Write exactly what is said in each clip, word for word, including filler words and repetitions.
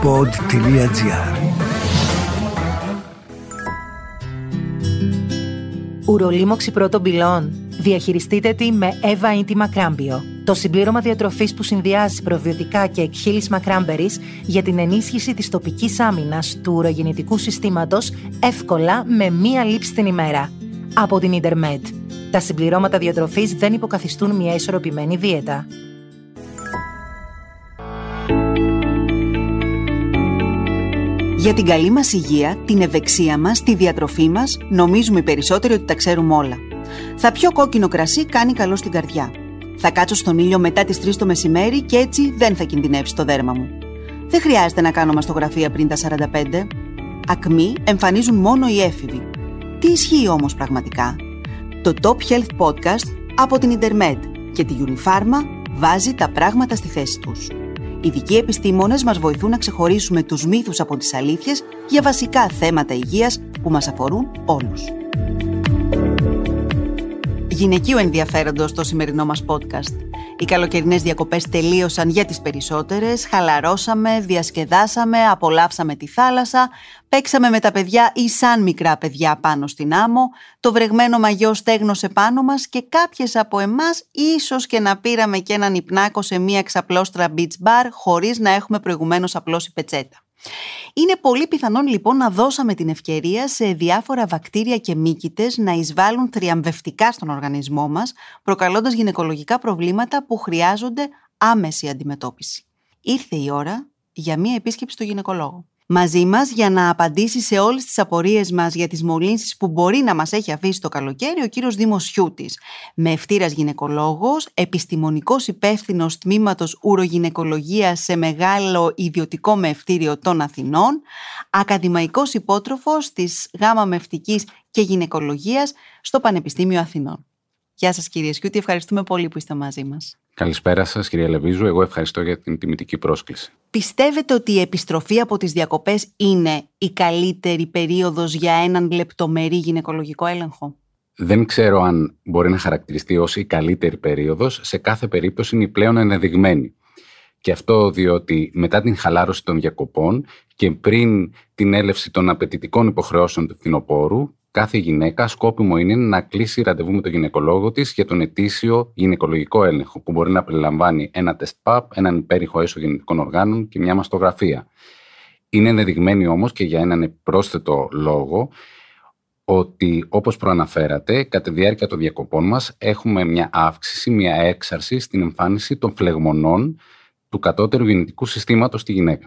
pod τελεία gr. Ουρολίμωξη πρώτων πυλών. Διαχειριστείτε τη με Εύα Ίντιμα Κράμπιο. Το συμπλήρωμα διατροφής που συνδυάζει προβιωτικά και εκχύλισμα κράμπερις για την ενίσχυση της τοπικής άμυνας του ουρογεννητικού συστήματος εύκολα με μία λήψη την ημέρα. Από την Intermed. Τα συμπληρώματα διατροφής δεν υποκαθιστούν μια ισορροπημένη δίαιτα. Για την καλή μας υγεία, την ευεξία μας, τη διατροφή μας, νομίζουμε οι περισσότεροι ότι τα ξέρουμε όλα. Θα πιω κόκκινο κρασί, κάνει καλό στην καρδιά. Θα κάτσω στον ήλιο μετά τις τρεις το μεσημέρι και έτσι δεν θα κινδυνεύσει το δέρμα μου. Δεν χρειάζεται να κάνω μαστογραφία πριν τα σαράντα πέντε. Ακμή εμφανίζουν μόνο οι έφηβοι. Τι ισχύει όμως πραγματικά? Το Top Health Podcast από την Intermed και τη Unifarma βάζει τα πράγματα στη θέση τους. Ειδικοί επιστήμονες μας βοηθούν να ξεχωρίσουμε τους μύθους από τις αλήθειες για βασικά θέματα υγείας που μας αφορούν όλους. Γυναικείου ενδιαφέροντος το σημερινό μας podcast. Οι καλοκαιρινές διακοπές τελείωσαν για τις περισσότερες, χαλαρώσαμε, διασκεδάσαμε, απολαύσαμε τη θάλασσα, παίξαμε με τα παιδιά ή σαν μικρά παιδιά πάνω στην άμμο, το βρεγμένο μαγιό στέγνωσε πάνω μας και κάποιες από εμάς ίσως και να πήραμε και έναν υπνάκο σε μία ξαπλώστρα beach bar χωρίς να έχουμε προηγουμένως απλώσει πετσέτα. Είναι πολύ πιθανόν λοιπόν να δώσαμε την ευκαιρία σε διάφορα βακτήρια και μύκητες να εισβάλλουν θριαμβευτικά στον οργανισμό μας, προκαλώντας γυναικολογικά προβλήματα που χρειάζονται άμεση αντιμετώπιση. Ήρθε η ώρα για μία επίσκεψη στο γυναικολόγο. Μαζί μας για να απαντήσει σε όλες τις απορίες μας για τις μολύνσεις που μπορεί να μας έχει αφήσει το καλοκαίρι ο κύριος Δήμος Χιούτης, μευτήρας γυναικολόγος, επιστημονικός υπεύθυνος τμήματος ουρογυναικολογίας σε μεγάλο ιδιωτικό μευτήριο των Αθηνών, ακαδημαϊκός υπότροφος της γάμα μευτικής και γυναικολογίας στο Πανεπιστήμιο Αθηνών. Γεια σας κύριε Χιούτη, ευχαριστούμε πολύ που είστε μαζί μας. Καλησπέρα σας κυρία Λεβίζου, εγώ ευχαριστώ για την τιμητική πρόσκληση. Πιστεύετε ότι η επιστροφή από τις διακοπές είναι η καλύτερη περίοδος για έναν λεπτομερή γυναικολογικό έλεγχο? Δεν ξέρω αν μπορεί να χαρακτηριστεί ως η καλύτερη περίοδος, σε κάθε περίπτωση είναι η πλέον ενδεδειγμένη. Και αυτό διότι μετά την χαλάρωση των διακοπών και πριν την έλευση των απαιτητικών υποχρεώσεων του φθινοπόρου, κάθε γυναίκα σκόπιμο είναι να κλείσει ραντεβού με τον γυναικολόγο της για τον ετήσιο γυναικολογικό έλεγχο, που μπορεί να περιλαμβάνει ένα τεστ παπ, έναν υπέρηχο έσω γεννητικών οργάνων και μια μαστογραφία. Είναι ενδεδειγμένη όμως και για έναν πρόσθετο λόγο ότι, όπως προαναφέρατε, κατά τη διάρκεια των διακοπών μας έχουμε μια αύξηση, μια έξαρση στην εμφάνιση των φλεγμονών του κατώτερου γεννητικού συστήματος στη γυναίκα.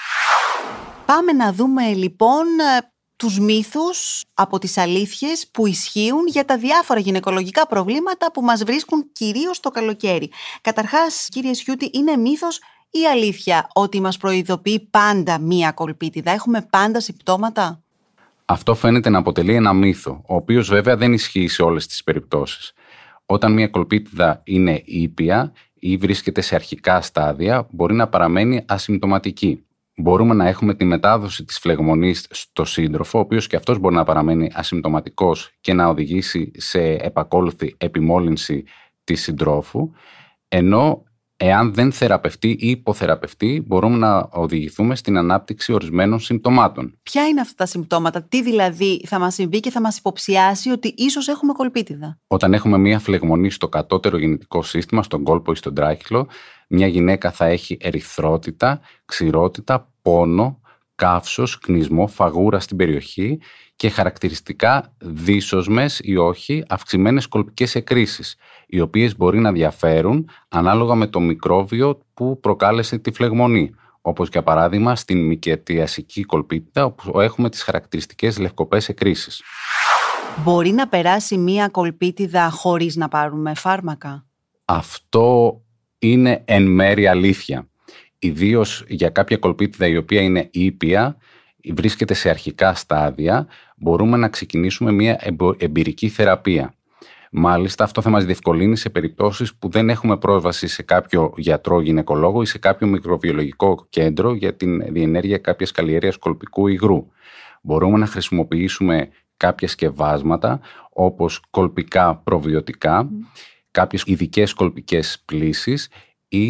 Πάμε να δούμε λοιπόν τους μύθους από τις αλήθειες που ισχύουν για τα διάφορα γυναικολογικά προβλήματα που μας βρίσκουν κυρίως το καλοκαίρι. Καταρχάς, κύριε Χιούτη, είναι μύθος ή αλήθεια ότι μας προειδοποιεί πάντα μία κολπίτιδα? Έχουμε πάντα συμπτώματα? Αυτό φαίνεται να αποτελεί ένα μύθο, ο οποίος βέβαια δεν ισχύει σε όλες τις περιπτώσεις. Όταν μία κολπίτιδα είναι ήπια ή βρίσκεται σε αρχικά στάδια, μπορεί να παραμένει ασυμπτωματική. Μπορούμε να έχουμε τη μετάδοση της φλεγμονής στο σύντροφο, ο οποίος και αυτός μπορεί να παραμένει ασυμπτωματικός και να οδηγήσει σε επακόλουθη επιμόλυνση της συντρόφου, ενώ εάν δεν θεραπευτεί ή υποθεραπευτεί, μπορούμε να οδηγηθούμε στην ανάπτυξη ορισμένων συμπτωμάτων. Ποια είναι αυτά τα συμπτώματα? Τι δηλαδή θα μας συμβεί και θα μας υποψιάσει ότι ίσως έχουμε κολπίτιδα? Όταν έχουμε μία φλεγμονή στο κατώτερο γεννητικό σύστημα, στον κόλπο ή στον τράχυλο, μια γυναίκα θα έχει ερυθρότητα, ξηρότητα, πόνο, καύσος, κνισμό, φαγούρα στην περιοχή και χαρακτηριστικά δύσοσμες ή όχι αυξημένες κολπικές εκκρίσεις, οι οποίες μπορεί να διαφέρουν ανάλογα με το μικρόβιο που προκάλεσε τη φλεγμονή, όπως για παράδειγμα στην μικετιασική κολπίτιδα, όπου έχουμε τις χαρακτηριστικές λευκοπές εκκρίσεις. Μπορεί να περάσει μία κολπίτιδα χωρίς να πάρουμε φάρμακα? Αυτό είναι εν μέρει αλήθεια. Ιδίως για κάποια κολπίτιδα η οποία είναι ήπια, βρίσκεται σε αρχικά στάδια, μπορούμε να ξεκινήσουμε μια εμπειρική θεραπεία. Μάλιστα, αυτό θα μας διευκολύνει σε περιπτώσεις που δεν έχουμε πρόσβαση σε κάποιο γιατρό γυναικολόγο ή σε κάποιο μικροβιολογικό κέντρο για την διενέργεια κάποιας καλλιέργειας κολπικού υγρού. Μπορούμε να χρησιμοποιήσουμε κάποια σκευάσματα όπως κολπικά προβιωτικά, mm. κάποιες ειδικές κολπικές πλύσεις ή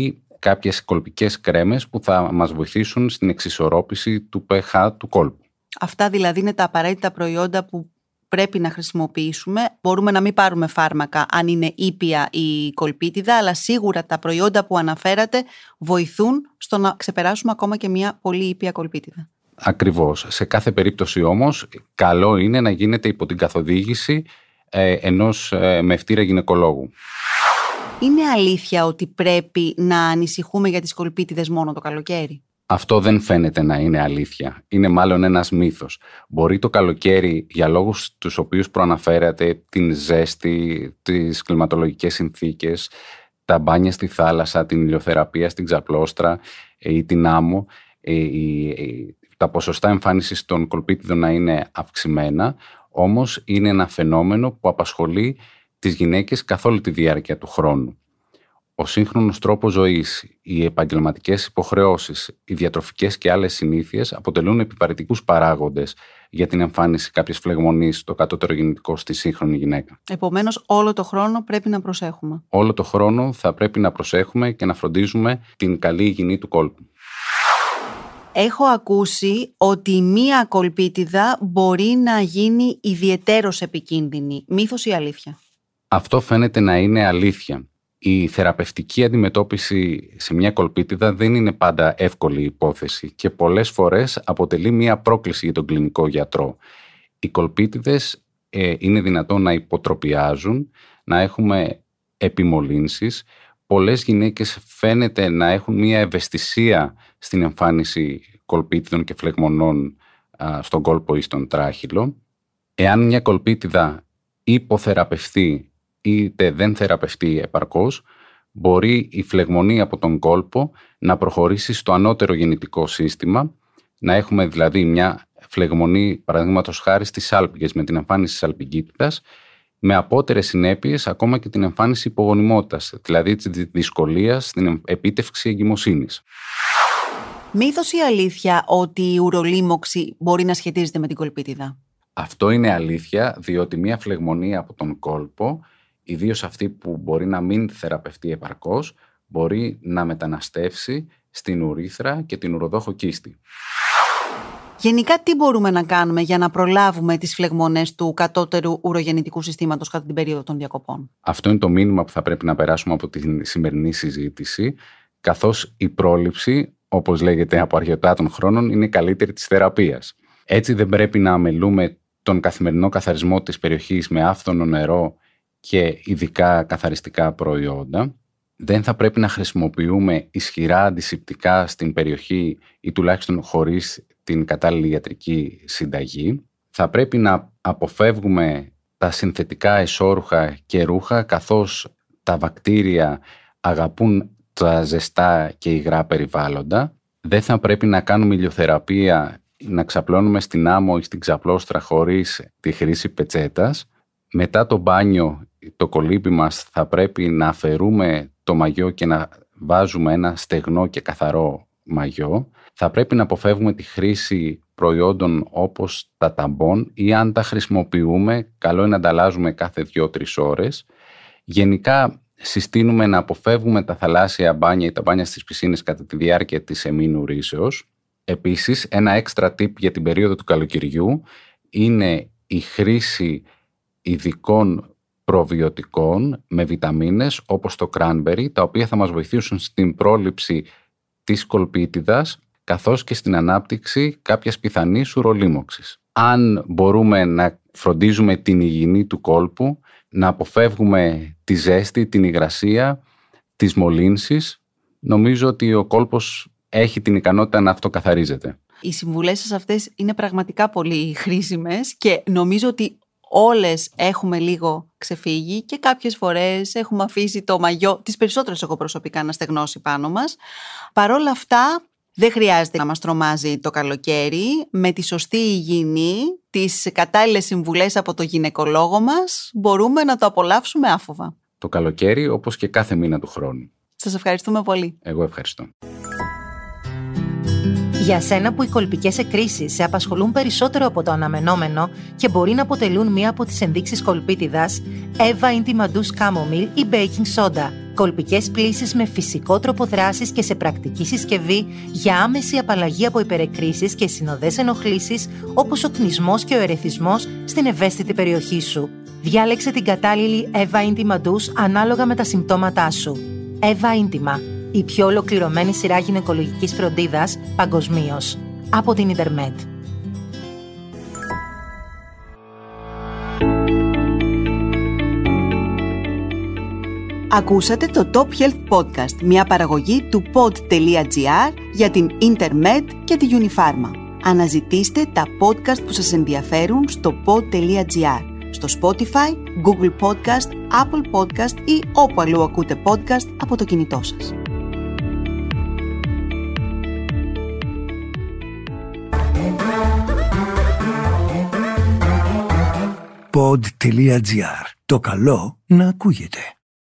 κάποιες κολπικές κρέμες που θα μας βοηθήσουν στην εξισορρόπηση του pH του κόλπου. Αυτά δηλαδή είναι τα απαραίτητα προϊόντα που πρέπει να χρησιμοποιήσουμε. Μπορούμε να μην πάρουμε φάρμακα αν είναι ήπια η κολπίτιδα, αλλά σίγουρα τα προϊόντα που αναφέρατε βοηθούν στο να ξεπεράσουμε ακόμα και μια πολύ ήπια κολπίτιδα. Ακριβώς. Σε κάθε περίπτωση όμως, καλό είναι να γίνεται υπό την καθοδήγηση ε, ενός ε, μευτήρα γυναικολόγου. Είναι αλήθεια ότι πρέπει να ανησυχούμε για τις κολπίτιδες μόνο το καλοκαίρι? Αυτό δεν φαίνεται να είναι αλήθεια. Είναι μάλλον ένας μύθος. Μπορεί το καλοκαίρι, για λόγους τους οποίους προαναφέρατε, την ζέστη, τις κλιματολογικές συνθήκες, τα μπάνια στη θάλασσα, την ηλιοθεραπεία στην ξαπλώστρα ή την άμμο, τα ποσοστά εμφάνισης των κολπίτιδων να είναι αυξημένα, όμως είναι ένα φαινόμενο που απασχολεί τις γυναίκες καθ' όλη τη διάρκεια του χρόνου. Ο σύγχρονος τρόπος ζωής, οι επαγγελματικές υποχρεώσεις, οι διατροφικές και άλλες συνήθειες αποτελούν επιβαρυντικούς παράγοντες για την εμφάνιση κάποιες φλεγμονής στο κατώτερο γεννητικό στη σύγχρονη γυναίκα. Επομένως, όλο το χρόνο πρέπει να προσέχουμε. Όλο το χρόνο θα πρέπει να προσέχουμε και να φροντίζουμε την καλή υγιεινή του κόλπου. Έχω ακούσει ότι μία κολπίτιδα μπορεί να γίνει ιδιαιτέρως επικίνδυνη. Μύθος ή αλήθεια? Αυτό φαίνεται να είναι αλήθεια. Η θεραπευτική αντιμετώπιση σε μια κολπίτιδα δεν είναι πάντα εύκολη υπόθεση και πολλές φορές αποτελεί μια πρόκληση για τον κλινικό γιατρό. Οι κολπίτιδες ε, είναι δυνατόν να υποτροπιάζουν, να έχουμε επιμολύνσεις. Πολλές γυναίκες φαίνεται να έχουν μια ευαισθησία στην εμφάνιση κολπίτιδων και φλεγμονών α, στον κόλπο ή στον τράχυλο. Εάν μια κολπίτιδα υποθεραπευτεί είτε δεν θεραπευτεί επαρκώς, μπορεί η φλεγμονή από τον κόλπο να προχωρήσει στο ανώτερο γεννητικό σύστημα, να έχουμε δηλαδή μια φλεγμονή, παραδείγματος χάρη στις σάλπιγγες με την εμφάνιση σαλπιγγίτιδας, με απότερες συνέπειες ακόμα και την εμφάνιση υπογονιμότητας, δηλαδή της δυσκολίας στην επίτευξη εγκυμοσύνης. Μύθος ή αλήθεια ότι η ουρολίμωξη μπορεί να σχετίζεται με την κολπίτιδα? Αυτό είναι αλήθεια, διότι μια φλεγμονή από τον κόλπο, ιδίως αυτή που μπορεί να μην θεραπευτεί επαρκώς, μπορεί να μεταναστεύσει στην ουρήθρα και την ουροδόχο κίστη. Γενικά, τι μπορούμε να κάνουμε για να προλάβουμε τις φλεγμονές του κατώτερου ουρογεννητικού συστήματος κατά την περίοδο των διακοπών? Αυτό είναι το μήνυμα που θα πρέπει να περάσουμε από τη σημερινή συζήτηση, καθώς η πρόληψη, όπως λέγεται από αρχαιοτά των χρόνων, είναι η καλύτερη της θεραπείας. Έτσι δεν πρέπει να αμελούμε τον καθημερινό καθαρισμό της περιοχής με άφθονο νερό και ειδικά καθαριστικά προϊόντα. Δεν θα πρέπει να χρησιμοποιούμε ισχυρά αντισηπτικά στην περιοχή ή τουλάχιστον χωρίς την κατάλληλη ιατρική συνταγή. Θα πρέπει να αποφεύγουμε τα συνθετικά εσώρουχα και ρούχα, καθώς τα βακτήρια αγαπούν τα ζεστά και υγρά περιβάλλοντα. Δεν θα πρέπει να κάνουμε ηλιοθεραπεία, να ξαπλώνουμε στην άμμο ή στην ξαπλώστρα χωρίς τη χρήση πετσέτας. Μετά το μπάνιο, το κολύμπι μας θα πρέπει να αφαιρούμε το μαγιό και να βάζουμε ένα στεγνό και καθαρό μαγιό. Θα πρέπει να αποφεύγουμε τη χρήση προϊόντων όπως τα ταμπών ή αν τα χρησιμοποιούμε, καλό είναι να τα αλλάζουμε κάθε δύο τρεις ώρες. Γενικά συστήνουμε να αποφεύγουμε τα θαλάσσια μπάνια ή τα μπάνια στις πισίνες κατά τη διάρκεια της εμμηνουρίσεως. Επίσης, ένα έξτρα tip για την περίοδο του καλοκαιριού είναι η χρήση ειδικών προβιωτικών με βιταμίνες όπως το cranberry, τα οποία θα μας βοηθήσουν στην πρόληψη της κολπίτιδας καθώς και στην ανάπτυξη κάποιας πιθανής ουρολίμωξης. Αν μπορούμε να φροντίζουμε την υγιεινή του κόλπου, να αποφεύγουμε τη ζέστη, την υγρασία, τις μολύνσεις, νομίζω ότι ο κόλπος έχει την ικανότητα να αυτοκαθαρίζεται. Οι συμβουλές σας αυτές είναι πραγματικά πολύ χρήσιμες και νομίζω ότι όλες έχουμε λίγο ξεφύγει και κάποιες φορές έχουμε αφήσει το μαγιό, τις περισσότερες εγώ προσωπικά, να στεγνώσει πάνω μας. Παρ' όλα αυτά δεν χρειάζεται να μας τρομάζει το καλοκαίρι. Με τη σωστή υγιεινή, τις κατάλληλες συμβουλές από το γυναικολόγο μας, μπορούμε να το απολαύσουμε άφοβα. Το καλοκαίρι όπως και κάθε μήνα του χρόνου. Σας ευχαριστούμε πολύ. Εγώ ευχαριστώ. Για σένα που οι κολπικές εκκρίσεις σε απασχολούν περισσότερο από το αναμενόμενο και μπορεί να αποτελούν μία από τις ενδείξεις κολπίτιδας, Eva Intima Douce Chamomile ή Baking Soda. Κολπικές πλύσεις με φυσικό τρόπο δράσης και σε πρακτική συσκευή για άμεση απαλλαγή από υπερεκκρίσεις και συνοδές ενοχλήσεις όπως ο κνισμός και ο ερεθισμός στην ευαίσθητη περιοχή σου. Διάλεξε την κατάλληλη Eva Intima Douche ανάλογα με τα συμπτώματά σου. Eva Intima, η πιο ολοκληρωμένη σειρά γυναικολογικής φροντίδας παγκοσμίως. Από την Ιντερμετ. Ακούσατε το Top Health Podcast, μια παραγωγή του pod.gr για την Ιντερμετ και τη Unifarma. Αναζητήστε τα podcast που σας ενδιαφέρουν στο pod.gr, στο Spotify, Google Podcast, Apple Podcast ή όπου αλλού ακούτε podcast από το κινητό σας. pod.gr. Το καλό να ακούγεται.